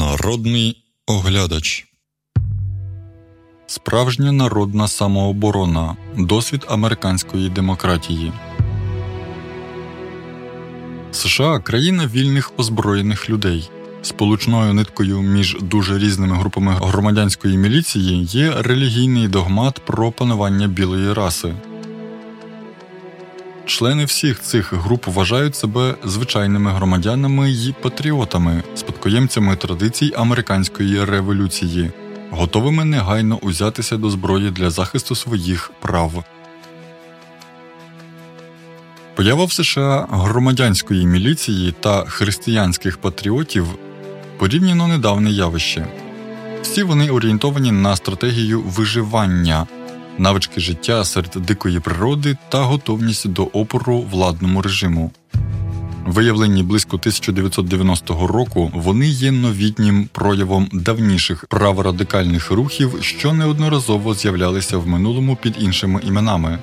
Народний оглядач. Справжня народна самооборона. Досвід американської демократії. США – країна вільних озброєних людей. Сполучною ниткою між дуже різними групами громадянської міліції є релігійний догмат про панування білої раси. Члени всіх цих груп вважають себе звичайними громадянами й патріотами, спадкоємцями традицій американської революції, готовими негайно узятися до зброї для захисту своїх прав. Поява в США громадянської міліції та християнських патріотів порівняно недавнє явище. Всі вони орієнтовані на стратегію виживання, навички життя серед дикої природи та готовність до опору владному режиму. Виявлені близько 1990 року, вони є новітнім проявом давніших праворадикальних рухів, що неодноразово з'являлися в минулому під іншими іменами.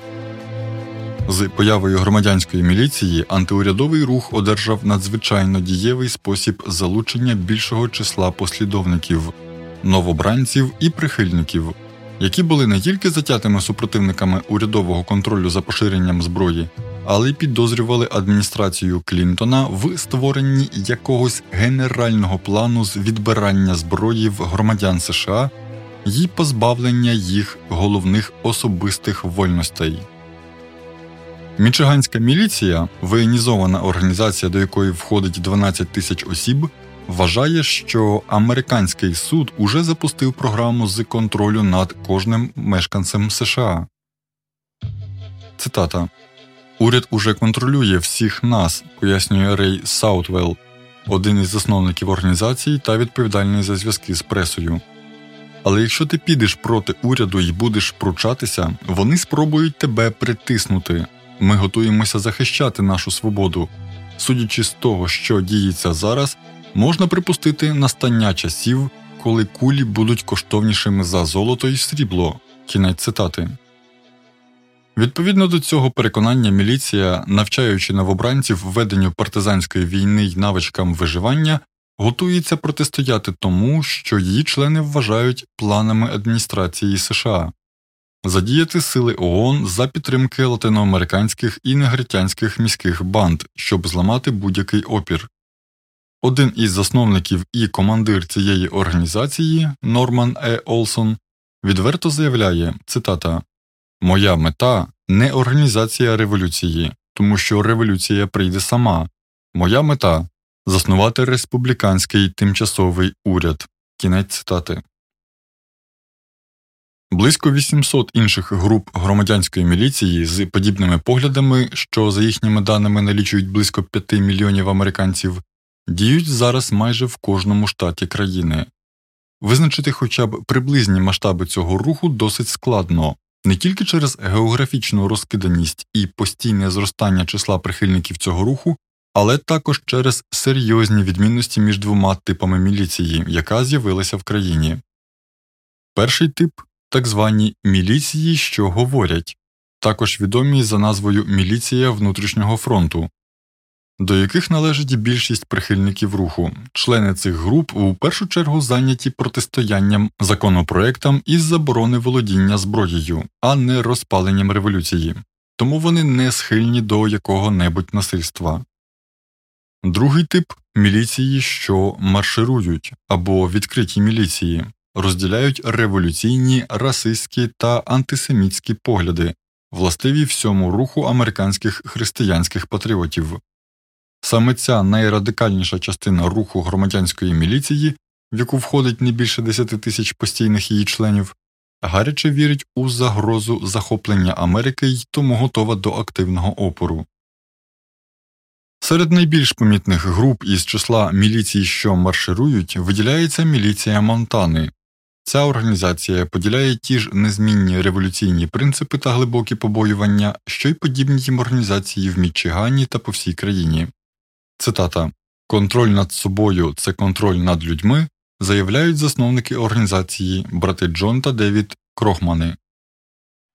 З появою громадянської міліції антиурядовий рух одержав надзвичайно дієвий спосіб залучення більшого числа послідовників, новобранців і прихильників, які були не тільки затятими супротивниками урядового контролю за поширенням зброї, але й підозрювали адміністрацію Клінтона в створенні якогось генерального плану з відбирання зброї в громадян США і позбавлення їх головних особистих вольностей. Мічиганська міліція, воєнізована організація, до якої входить 12 тисяч осіб, вважає, що американський суд уже запустив програму з контролю над кожним мешканцем США. Цитата. «Уряд уже контролює всіх нас», пояснює Рей Саутвелл, один із засновників організації та відповідальний за зв'язки з пресою. Але якщо ти підеш проти уряду і будеш пручатися, вони спробують тебе притиснути. Ми готуємося захищати нашу свободу. Судячи з того, що діється зараз, можна припустити настання часів, коли кулі будуть коштовнішими за золото і срібло. Кінець цитати. Відповідно до цього переконання міліція, навчаючи новобранців веденню партизанської війни й навичкам виживання, готується протистояти тому, що її члени вважають планами адміністрації США. Задіяти сили ООН за підтримки латиноамериканських і негритянських міських банд, щоб зламати будь-який опір. Один із засновників і командир цієї організації, Норман Е. Олсон, відверто заявляє, цитата, «Моя мета – не організація революції, тому що революція прийде сама. Моя мета – заснувати республіканський тимчасовий уряд». Кінець цитати. Близько 800 інших груп громадянської міліції з подібними поглядами, що за їхніми даними налічують близько 5 мільйонів американців, діють зараз майже в кожному штаті країни. Визначити хоча б приблизні масштаби цього руху досить складно, не тільки через географічну розкиданість і постійне зростання числа прихильників цього руху, але також через серйозні відмінності між двома типами міліції, яка з'явилася в країні. Перший тип – так звані міліції, що говорять, також відомі за назвою «Міліція внутрішнього фронту», до яких належить більшість прихильників руху. Члени цих груп у першу чергу зайняті протистоянням законопроектам із заборони володіння зброєю, а не розпаленням революції. Тому вони не схильні до якого-небудь насильства. Другий тип – міліції, що марширують, або відкриті міліції, розділяють революційні, расистські та антисемітські погляди, властиві всьому руху американських християнських патріотів. Саме ця найрадикальніша частина руху громадянської міліції, в яку входить не більше 10 тисяч постійних її членів, гаряче вірить у загрозу захоплення Америки й тому готова до активного опору. Серед найбільш помітних груп із числа міліцій, що марширують, виділяється міліція Монтани. Ця організація поділяє ті ж незмінні революційні принципи та глибокі побоювання, що й подібні їм організації в Мічигані та по всій країні. Цитата. «Контроль над собою – це контроль над людьми», заявляють засновники організації брати Джон та Девід Крохмани.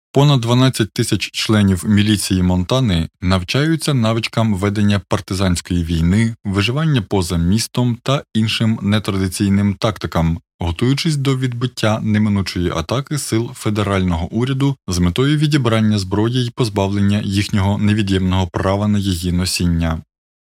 Понад 12 тисяч членів міліції Монтани навчаються навичкам ведення партизанської війни, виживання поза містом та іншим нетрадиційним тактикам, готуючись до відбиття неминучої атаки сил федерального уряду з метою відібрання зброї й позбавлення їхнього невід'ємного права на її носіння.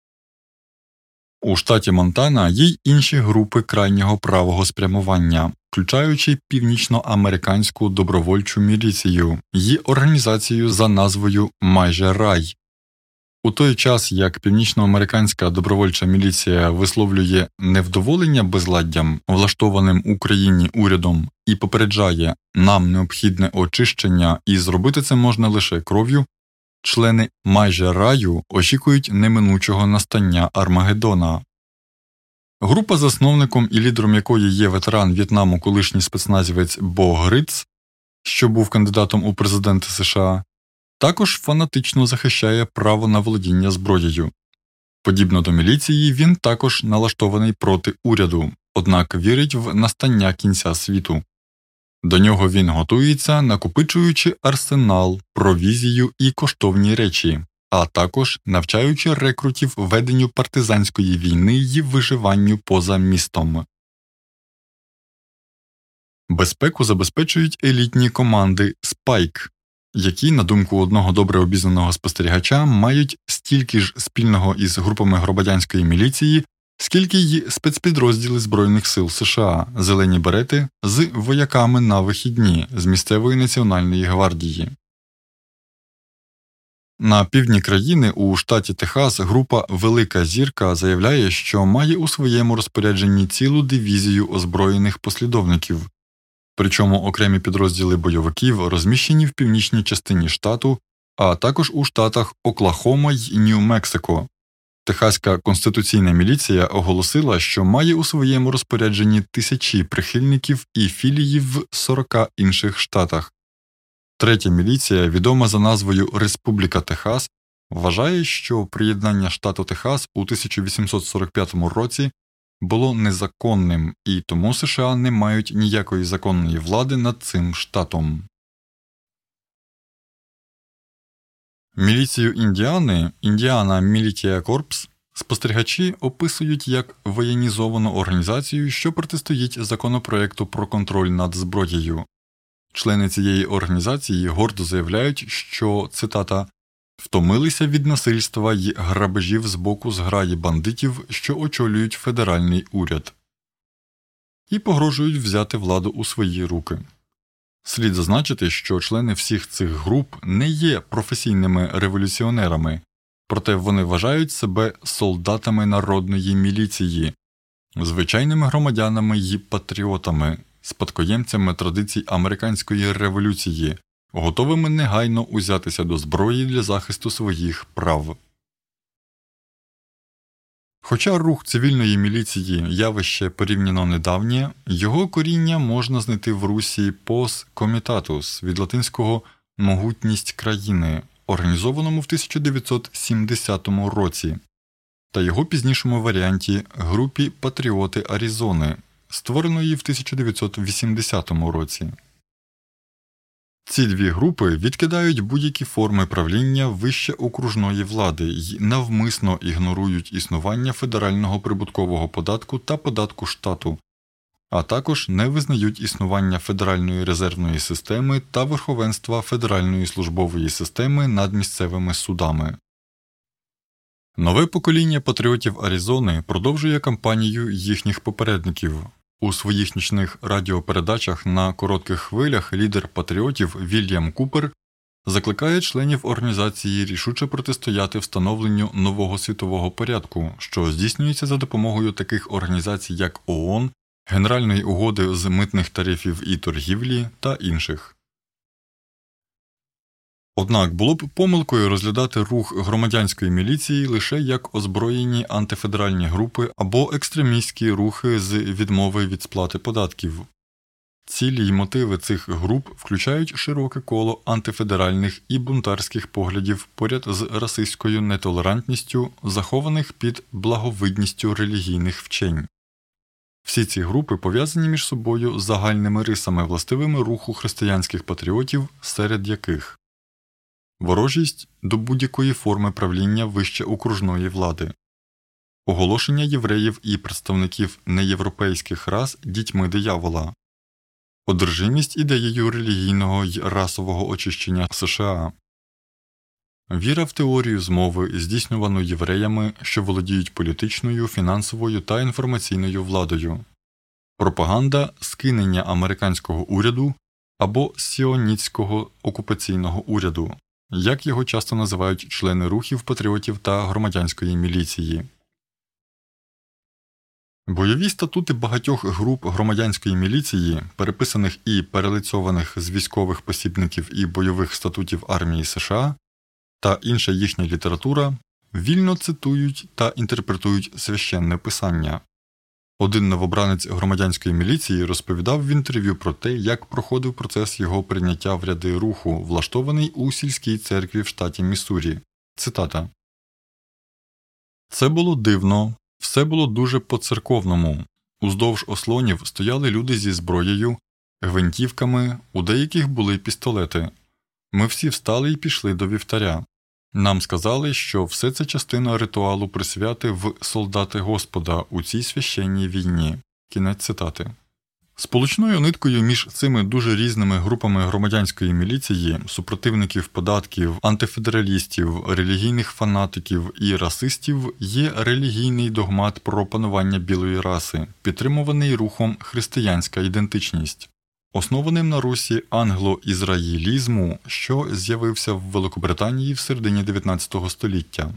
У штаті Монтана є й інші групи крайнього правого спрямування, включаючи північноамериканську добровольчу міліцію й організацію за назвою «Майже рай». У той час, як північноамериканська добровольча міліція висловлює невдоволення безладдям, влаштованим Україні урядом, і попереджає «нам необхідне очищення і зробити це можна лише кров'ю», члени «Майже раю» очікують неминучого настання Армагеддона. Група, засновником і лідером якої є ветеран В'єтнаму колишній спецназівець Бо Гриц, що був кандидатом у президенти США, також фанатично захищає право на володіння зброєю. Подібно до міліції, він також налаштований проти уряду, однак вірить в настання кінця світу. До нього він готується, накопичуючи арсенал, провізію і коштовні речі, а також навчаючи рекрутів веденню партизанської війни й виживанню поза містом. Безпеку забезпечують елітні команди «Спайк», які, на думку одного добре обізнаного спостерігача, мають стільки ж спільного із групами громадянської міліції, скільки й спецпідрозділи Збройних сил США, зелені берети, з вояками на вихідні з місцевої національної гвардії. На півдні країни у штаті Техас група «Велика зірка» заявляє, що має у своєму розпорядженні цілу дивізію озброєних послідовників. Причому окремі підрозділи бойовиків розміщені в північній частині штату, а також у штатах Оклахома й Нью-Мексико. Техаська конституційна міліція оголосила, що має у своєму розпорядженні тисячі прихильників і філії в 40 інших штатах. Третя міліція, відома за назвою Республіка Техас, вважає, що приєднання штату Техас у 1845 році було незаконним, і тому США не мають ніякої законної влади над цим штатом. Міліцію Індіани, Індіана Militia Corps, спостерігачі описують як воєнізовану організацію, що протистоїть законопроекту про контроль над зброєю. Члени цієї організації гордо заявляють, що, цитата, «втомилися від насильства й грабежів з боку зграї бандитів, що очолюють федеральний уряд» і погрожують взяти владу у свої руки. Слід зазначити, що члени всіх цих груп не є професійними революціонерами, проте вони вважають себе солдатами народної міліції, звичайними громадянами й патріотами, спадкоємцями традицій американської революції, готовими негайно узятися до зброї для захисту своїх прав. Хоча рух цивільної міліції – явище порівняно недавнє, його коріння можна знайти в русі «pos comitatus» від латинського «могутність країни», організованому в 1970 році, та його пізнішому варіанті групі «Патріоти Аризони», створеної в 1980 році. Ці дві групи відкидають будь-які форми правління вище окружної влади й навмисно ігнорують існування федерального прибуткового податку та податку штату, а також не визнають існування Федеральної резервної системи та верховенства Федеральної службової системи над місцевими судами. Нове покоління патріотів Аризони продовжує кампанію їхніх попередників. У своїх нічних радіопередачах на коротких хвилях лідер патріотів Вільям Купер закликає членів організації рішуче протистояти встановленню нового світового порядку, що здійснюється за допомогою таких організацій, як ООН, Генеральної угоди з митних тарифів і торгівлі та інших. Однак було б помилкою розглядати рух громадянської міліції лише як озброєні антифедеральні групи або екстремістські рухи з відмови від сплати податків. Цілі й мотиви цих груп включають широке коло антифедеральних і бунтарських поглядів поряд з расистською нетолерантністю, захованих під благовидністю релігійних вчень. Всі ці групи пов'язані між собою загальними рисами, властивими руху християнських патріотів, серед яких ворожість до будь-якої форми правління вище окружної влади, оголошення євреїв і представників неєвропейських рас дітьми диявола, одержимість ідеєю релігійного й расового очищення США, віра в теорію змови, здійснювану євреями, що володіють політичною, фінансовою та інформаційною владою, пропаганда скинення американського уряду або сіонітського окупаційного уряду, як його часто називають члени рухів патріотів та громадянської міліції. Бойові статути багатьох груп громадянської міліції, переписаних і перелицьованих з військових посібників і бойових статутів армії США, та інша їхня література вільно цитують та інтерпретують священне писання. Один новобранець громадянської міліції розповідав в інтерв'ю про те, як проходив процес його прийняття в ряди руху, влаштований у сільській церкві в штаті Міссурі. Цитата. «Це було дивно, все було дуже по-церковному. Уздовж ослонів стояли люди зі зброєю, гвинтівками, у деяких були пістолети. Ми всі встали і пішли до вівтаря. Нам сказали, що все це частина ритуалу присвяти в солдати Господа у цій священній війні». Кінець цитати. Сполучною ниткою між цими дуже різними групами громадянської міліції, супротивників податків, антифедералістів, релігійних фанатиків і расистів є релігійний догмат про панування білої раси, підтримуваний рухом «Християнська ідентичність», основаним на русі англо-ізраїлізму, що з'явився в Великобританії в середині 19 століття.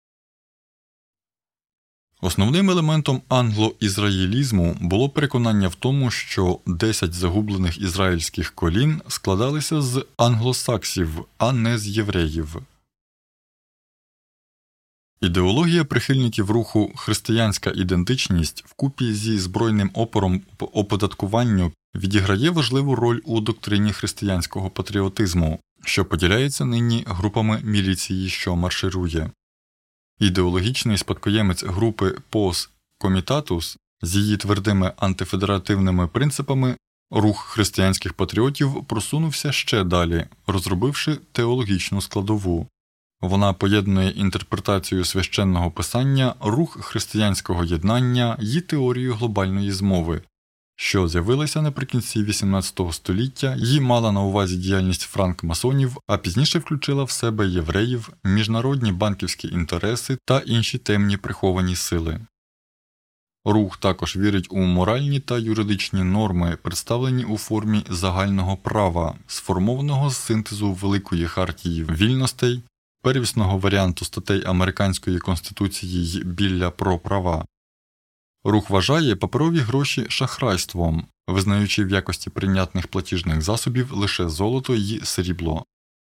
Основним елементом англо-ізраїлізму було переконання в тому, що 10 загублених ізраїльських колін складалися з англосаксів, а не з євреїв. Ідеологія прихильників руху «Християнська ідентичність» вкупі зі збройним опором по оподаткуванню відіграє важливу роль у доктрині християнського патріотизму, що поділяється нині групами міліції, що марширує. Ідеологічний спадкоємець групи «Пос Комітатус» з її твердими антифедеративними принципами рух християнських патріотів просунувся ще далі, розробивши теологічну складову. Вона поєднує інтерпретацію священного писання, рух християнського єднання і теорію глобальної змови, що з'явилася наприкінці XVIII століття і мала на увазі діяльність франкмасонів, а пізніше включила в себе євреїв, міжнародні банківські інтереси та інші темні приховані сили. Рух також вірить у моральні та юридичні норми, представлені у формі загального права, сформованого з синтезу Великої хартії вільностей, первісного варіанту статей Американської Конституції й Білля про права. Рух вважає паперові гроші шахрайством, визнаючи в якості прийнятних платіжних засобів лише золото й срібло.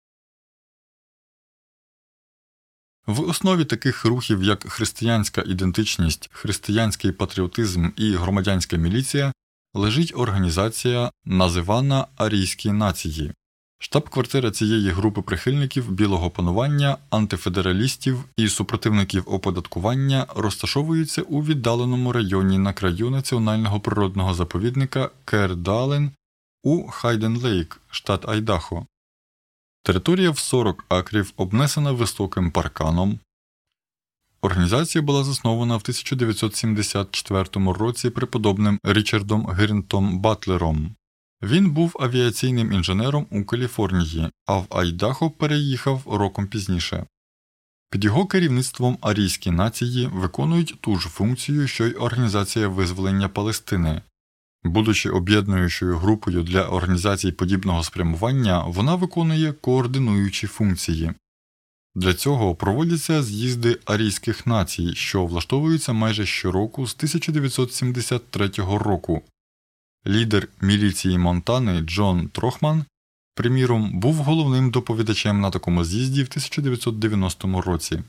В основі таких рухів, як християнська ідентичність, християнський патріотизм і громадянська міліція, лежить організація, називана «Арійські нації». Штаб-квартира цієї групи прихильників білого панування, антифедералістів і супротивників оподаткування розташовуються у віддаленому районі на краю національного природного заповідника Кердален у Хайден-Лейк, штат Айдахо. Територія в 40 акрів обнесена високим парканом. Організація була заснована в 1974 році преподобним Річардом Гірнтом Батлером. Він був авіаційним інженером у Каліфорнії, а в Айдахо переїхав роком пізніше. Під його керівництвом арійські нації виконують ту ж функцію, що й Організація визволення Палестини. Будучи об'єднуючою групою для організацій подібного спрямування, вона виконує координуючі функції. Для цього проводяться з'їзди арійських націй, що влаштовуються майже щороку з 1973 року. Лідер міліції Монтани Джон Трохман, приміром, був головним доповідачем на такому з'їзді в 1990 році.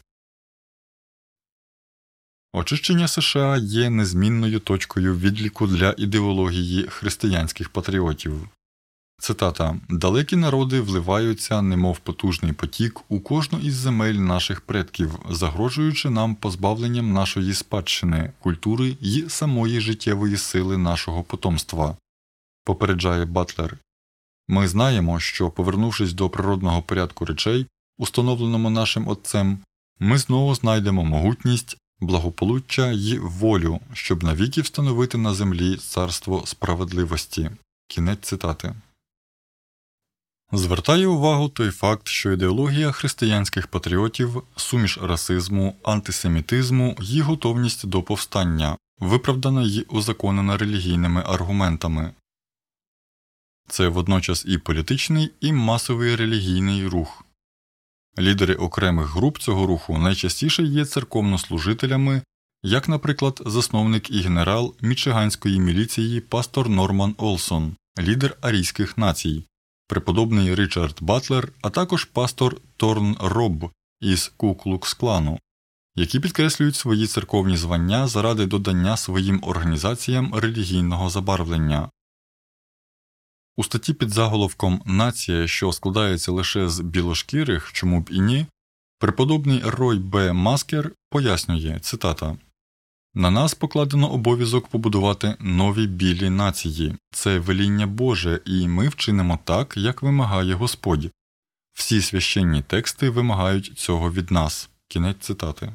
Очищення США є незмінною точкою відліку для ідеології християнських патріотів. Цитата: «Далекі народи вливаються, немов потужний потік, у кожну із земель наших предків, загрожуючи нам позбавленням нашої спадщини, культури й самої життєвої сили нашого потомства», попереджає Батлер. Ми знаємо, що, повернувшись до природного порядку речей, установленому нашим Отцем, ми знову знайдемо могутність, благополуччя й волю, щоб навіки встановити на землі царство справедливості. Кінець цитати. Звертає увагу той факт, що ідеологія християнських патріотів, суміш расизму, антисемітизму й готовність до повстання, виправдана й узаконена релігійними аргументами. Це водночас і політичний, і масовий релігійний рух. Лідери окремих груп цього руху найчастіше є церковнослужителями, як, наприклад, засновник і генерал мічиганської міліції пастор Норман Олсон, лідер арійських націй, преподобний Ричард Батлер, а також пастор Торн Робб із Ку-Клукс-Клану, які підкреслюють свої церковні звання заради додання своїм організаціям релігійного забарвлення. У статті під заголовком «Нація, що складається лише з білошкірих, чому б і ні», преподобний Рой Б. Маскер пояснює, цитата: «На нас покладено обов'язок побудувати нові білі нації. Це веління Боже, і ми вчинимо так, як вимагає Господь. Всі священні тексти вимагають цього від нас». Кінець цитати.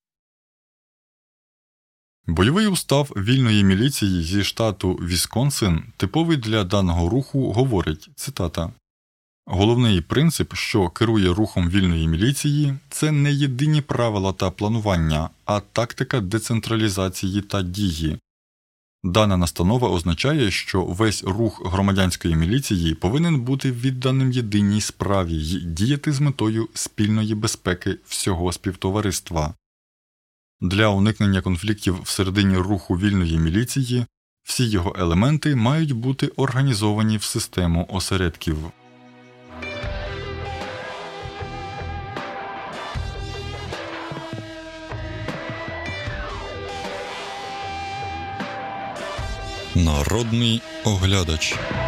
Бойовий устав вільної міліції зі штату Вісконсин, типовий для даного руху, говорить, цитата: «Головний принцип, що керує рухом вільної міліції, це не єдині правила та планування, а тактика децентралізації та дії. Дана настанова означає, що весь рух громадянської міліції повинен бути відданим єдиній справі й діяти з метою спільної безпеки всього співтовариства. Для уникнення конфліктів всередині руху вільної міліції всі його елементи мають бути організовані в систему осередків». Народний оглядач.